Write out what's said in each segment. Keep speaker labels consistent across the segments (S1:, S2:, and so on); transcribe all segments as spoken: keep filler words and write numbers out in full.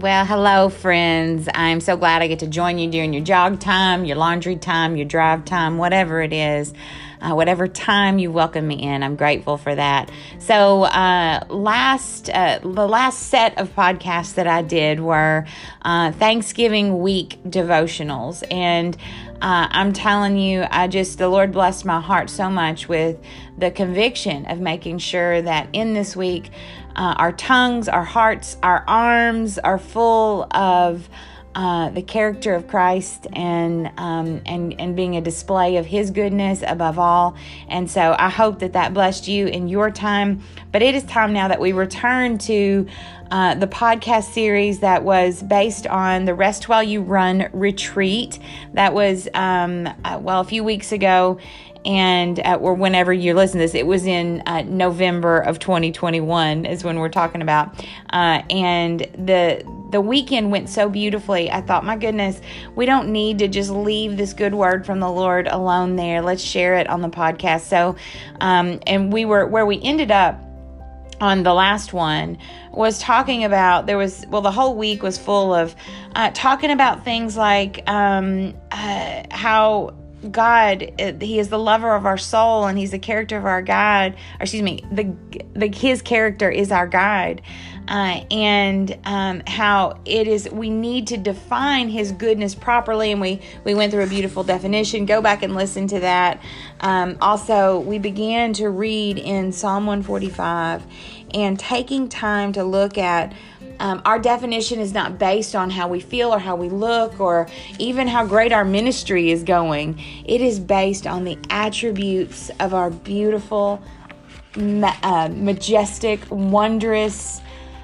S1: Well, hello, friends. I'm so glad I get to join you during your jog time, your laundry time, your drive time, whatever it is, uh, whatever time you welcome me in. I'm grateful for that. So, uh, last uh, the last set of podcasts that I did were uh, Thanksgiving week devotionals, and Uh, I'm telling you, I just, the Lord blessed my heart so much with the conviction of making sure that in this week, uh, our tongues, our hearts, our arms are full of uh, the character of Christ and, um, and, and being a display of His goodness above all. And so I hope that that blessed you in your time. But it is time now that we return to Uh, the podcast series that was based on the Rest While You Run retreat. That was, um, uh, well, a few weeks ago, and uh, or whenever you listen to this, it was in uh, November of twenty twenty-one is when we're talking about. Uh, and the the weekend went so beautifully. I thought, my goodness, we don't need to just leave this good word from the Lord alone there. Let's share it on the podcast. So, um, and we were, where we ended up on the last one was talking about, there was, well, the whole week was full of uh, talking about things like um, uh, how God, uh, He is the lover of our soul, and He's the character of our guide, or excuse me, the, the His character is our guide. Uh, and um, how it is, we need to define His goodness properly, and we, we went through a beautiful definition. Go back and listen to that. Um, also, we began to read in Psalm one forty-five, and taking time to look at Um, our definition is not based on how we feel or how we look or even how great our ministry is going. It is based on the attributes of our beautiful, ma- uh, majestic, wondrous,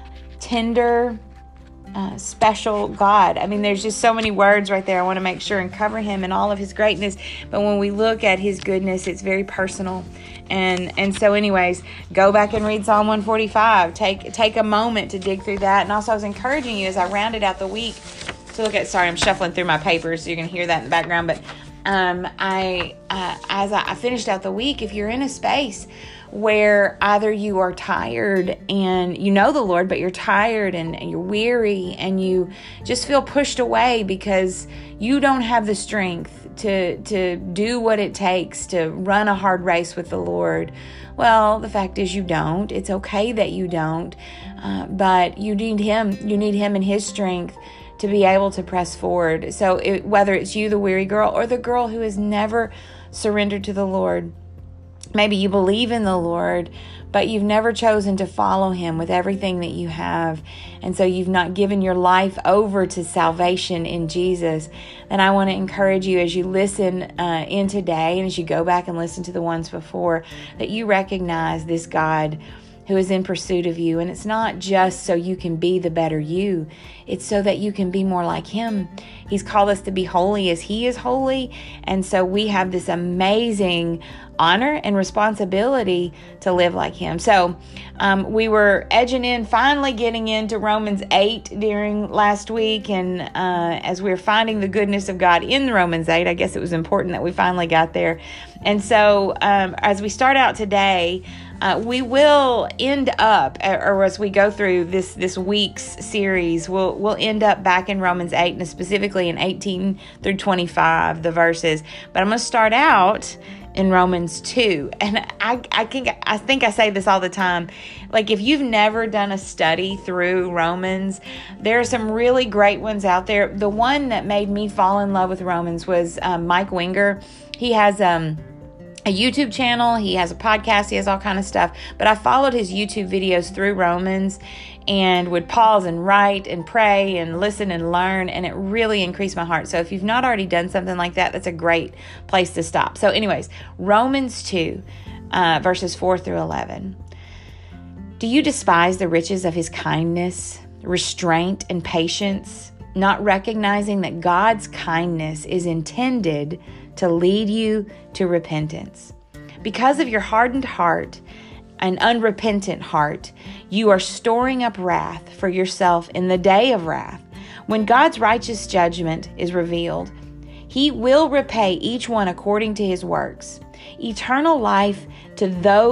S1: tender, uh, special God. I mean, there's just so many words right there. I want to make sure and cover Him in all of His greatness. But when we look at His goodness, it's very personal. And and so anyways, go back and read Psalm one forty-five. Take take a moment to dig through that. And also I was encouraging you as I rounded out the week to look at, sorry, I'm shuffling through my papers, so you can hear that in the background. But um, I uh, as I, I finished out the week, if you're in a space where either you are tired and you know the Lord, but you're tired and, and you're weary and you just feel pushed away because you don't have the strength to to do what it takes to run a hard race with the Lord. Well, the fact is you don't. It's okay that you don't, uh, but you need Him. You need Him and His strength to be able to press forward. So it, whether it's you, the weary girl, or the girl who has never surrendered to the Lord, maybe you believe in the Lord, but you've never chosen to follow Him with everything that you have. And so you've not given your life over to salvation in Jesus. And I want to encourage you as you listen uh, in today, and as you go back and listen to the ones before, that you recognize this God who is in pursuit of you. And it's not just so you can be the better you. It's so that you can be more like Him. He's called us to be holy as He is holy. And so we have this amazing honor and responsibility to live like Him. So um, we were edging in, finally getting into Romans eight during last week. And uh, as we were finding the goodness of God in Romans eight, I guess it was important that we finally got there. And so um, as we start out today, Uh, we will end up, or as we go through this this week's series, we'll we'll end up back in Romans eight, and specifically in eighteen through twenty-five, the verses. But I'm going to start out in Romans two, and I I think I think I say this all the time. Like, if you've never done a study through Romans, there are some really great ones out there. The one that made me fall in love with Romans was um, Mike Winger. He has um. a YouTube channel, he has a podcast, he has all kind of stuff, but I followed his YouTube videos through Romans and would pause and write and pray and listen and learn, and it really increased my heart. So if you've not already done something like that, that's a great place to stop. So anyways, Romans two, uh, verses four through eleven. Do you despise the riches of His kindness, restraint, and patience, not recognizing that God's kindness is intended to lead you to repentance? Because of your hardened heart, an unrepentant heart, you are storing up wrath for yourself in the day of wrath. When God's righteous judgment is revealed, He will repay each one according to his works. Eternal life to those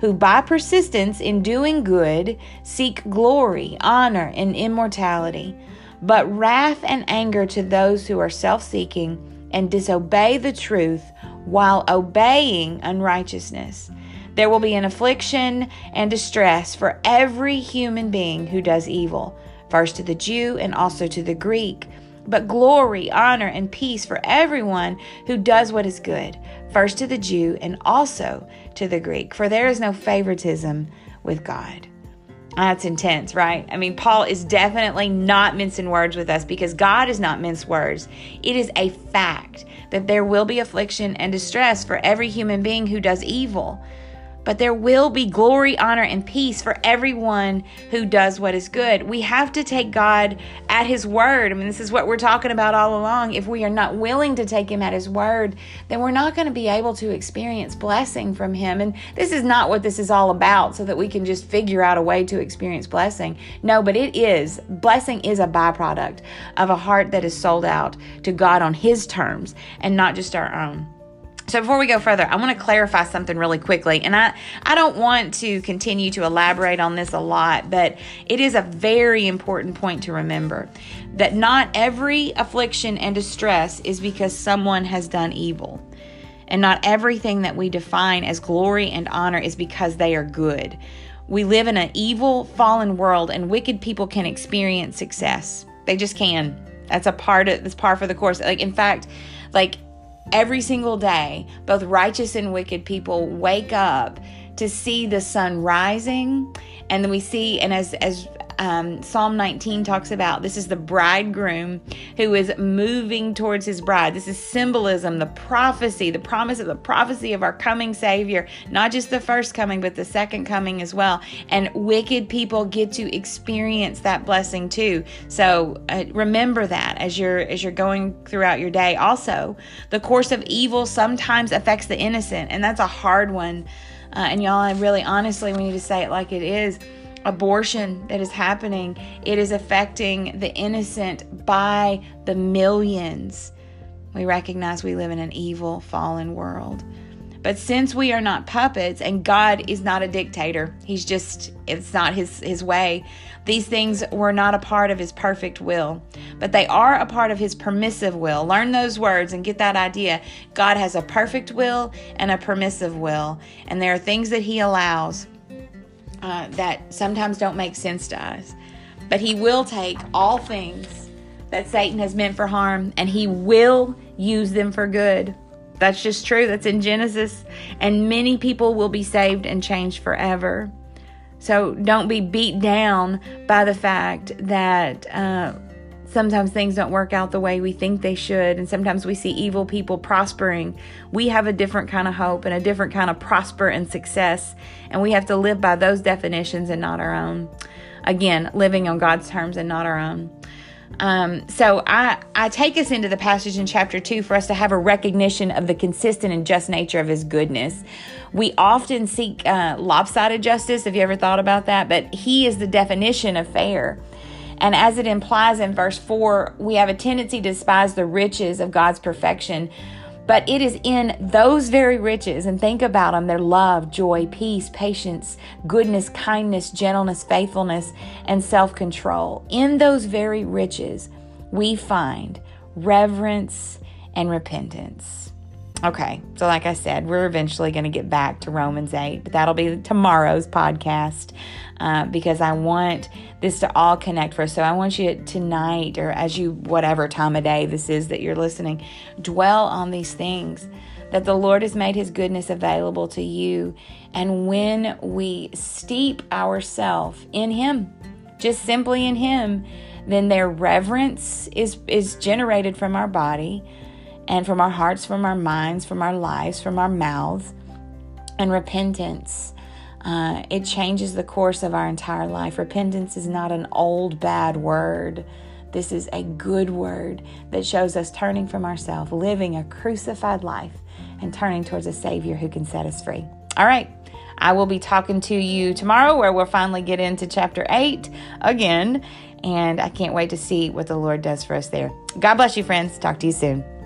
S1: who by persistence in doing good seek glory, honor, and immortality, but wrath and anger to those who are self-seeking and disobey the truth while obeying unrighteousness. There will be an affliction and distress for every human being who does evil, first to the Jew and also to the Greek, but glory, honor, and peace for everyone who does what is good, first to the Jew and also to the Greek, for there is no favoritism with God. That's intense, right? I mean, Paul is definitely not mincing words with us because God is not mince words. It is a fact that there will be affliction and distress for every human being who does evil. But there will be glory, honor, and peace for everyone who does what is good. We have to take God at His word. I mean, this is what we're talking about all along. If we are not willing to take Him at His word, then we're not going to be able to experience blessing from Him. And this is not what this is all about, so that we can just figure out a way to experience blessing. No, but it is. Blessing is a byproduct of a heart that is sold out to God on His terms and not just our own. So before we go further, I want to clarify something really quickly. And I, I don't want to continue to elaborate on this a lot, but it is a very important point to remember that not every affliction and distress is because someone has done evil. And not everything that we define as glory and honor is because they are good. We live in an evil, fallen world, and wicked people can experience success. They just can. That's a part of this par for the course. Like, in fact, like, every single day, both righteous and wicked people wake up to see the sun rising. And then we see, and as as um, Psalm nineteen talks about, this is the bridegroom who is moving towards his bride. This is symbolism, the prophecy, the promise of the prophecy of our coming Savior, not just the first coming, but the second coming as well. And wicked people get to experience that blessing too. So uh, remember that as you're as you're going throughout your day. Also, the course of evil sometimes affects the innocent, and that's a hard one. Uh, and y'all, I really honestly, we need to say it like it is. Abortion that is happening, it is affecting the innocent by the millions. We recognize we live in an evil, fallen world. But since we are not puppets and God is not a dictator, He's just, it's not his, his way. These things were not a part of His perfect will, but they are a part of His permissive will. Learn those words and get that idea. God has a perfect will and a permissive will. And there are things that He allows Uh, that sometimes don't make sense to us. But He will take all things that Satan has meant for harm and He will use them for good. That's just true. That's in Genesis. And many people will be saved and changed forever. So don't be beat down by the fact that uh, sometimes things don't work out the way we think they should. And sometimes we see evil people prospering. We have a different kind of hope and a different kind of prosper and success. And we have to live by those definitions and not our own. Again, living on God's terms and not our own. Um, so I, I take us into the passage in chapter two for us to have a recognition of the consistent and just nature of His goodness. We often seek uh, lopsided justice. Have you ever thought about that? But He is the definition of fair. And as it implies in verse four, we have a tendency to despise the riches of God's perfection. But it is in those very riches, and think about them, their love, joy, peace, patience, goodness, kindness, gentleness, faithfulness, and self-control. In those very riches, we find reverence and repentance. Okay, so like I said, we're eventually going to get back to Romans eight, but that'll be tomorrow's podcast uh, because I want this to all connect for us. So I want you tonight, or as you, whatever time of day this is that you're listening, dwell on these things, that the Lord has made His goodness available to you. And when we steep ourselves in Him, just simply in Him, then their reverence is, is generated from our body, and from our hearts, from our minds, from our lives, from our mouths. And repentance, uh, it changes the course of our entire life. Repentance is not an old bad word. This is a good word that shows us turning from ourselves, living a crucified life, and turning towards a Savior who can set us free. All right. I will be talking to you tomorrow, where we'll finally get into chapter eight again. And I can't wait to see what the Lord does for us there. God bless you, friends. Talk to you soon.